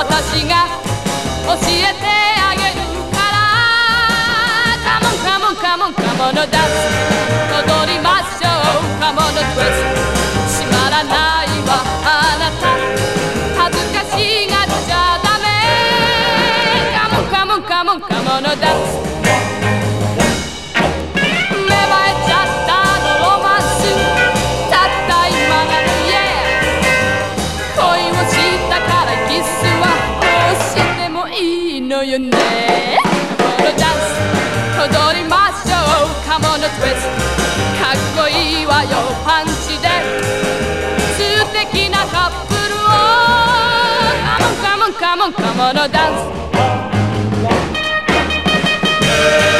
私が教えてあげるからカモンカモンカモンカモンのダンス踊りましょうカモンのトゥイスト閉まらないわあなた恥ずかしがっちゃダメカモンカモンカモンカモンのダンス芽生えちゃったのロマンスたった今なの Yeah 恋をしたからキスはどうしてもいいのよねこのダンス踊りましょうカモンのトゥイストかっこいいわよパンチで素敵なカップルをカモンカモンカモンカモンのダンス